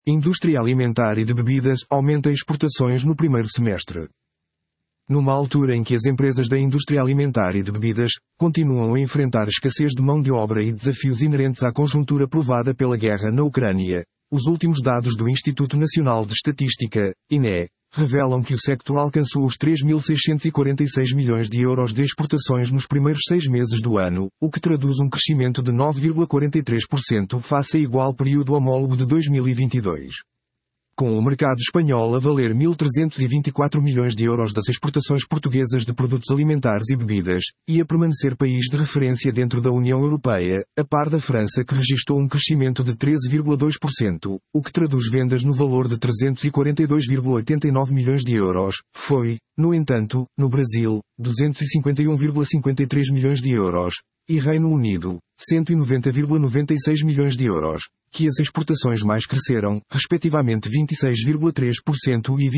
Indústria alimentar e de bebidas aumenta exportações no primeiro semestre. Numa altura em que as empresas da indústria alimentar e de bebidas continuam a enfrentar escassez de mão de obra e desafios inerentes à conjuntura provada pela guerra na Ucrânia, os últimos dados do Instituto Nacional de Estatística, INE, revelam que o sector alcançou os 3.646 milhões de euros de exportações nos primeiros 6 meses do ano, o que traduz um crescimento de 9,43% face a igual período homólogo de 2022. Com o mercado espanhol a valer 1.324 milhões de euros das exportações portuguesas de produtos alimentares e bebidas, e a permanecer país de referência dentro da União Europeia, a par da França que registrou um crescimento de 13,2%, o que traduz vendas no valor de 342,89 milhões de euros, foi, no entanto, no Brasil, 251,53 milhões de euros, e Reino Unido, 190,96 milhões de euros, que as exportações mais cresceram, respectivamente 26,3% e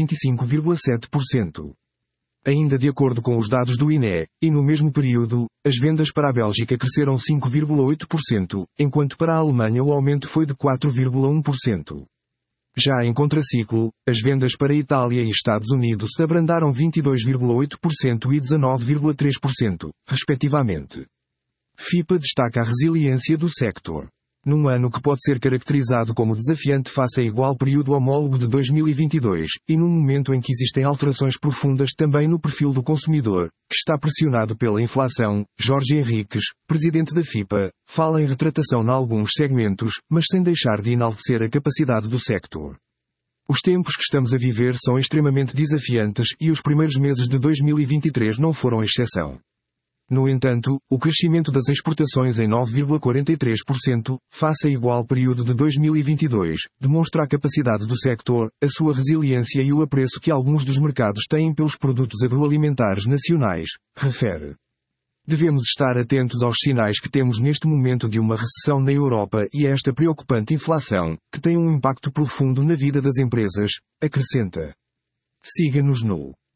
25,7%. Ainda de acordo com os dados do INE, e no mesmo período, as vendas para a Bélgica cresceram 5,8%, enquanto para a Alemanha o aumento foi de 4,1%. Já em contraciclo, as vendas para a Itália e Estados Unidos abrandaram 22,8% e 19,3%, respectivamente. FIPA destaca a resiliência do sector. Num ano que pode ser caracterizado como desafiante face a igual período homólogo de 2022, e num momento em que existem alterações profundas também no perfil do consumidor, que está pressionado pela inflação, Jorge Henriques, presidente da FIPA, fala em retratação em alguns segmentos, mas sem deixar de enaltecer a capacidade do sector. Os tempos que estamos a viver são extremamente desafiantes e os primeiros meses de 2023 não foram exceção. No entanto, o crescimento das exportações em 9,43%, face a igual período de 2022, demonstra a capacidade do sector, a sua resiliência e o apreço que alguns dos mercados têm pelos produtos agroalimentares nacionais, refere. Devemos estar atentos aos sinais que temos neste momento de uma recessão na Europa e a esta preocupante inflação, que tem um impacto profundo na vida das empresas, acrescenta. Siga-nos no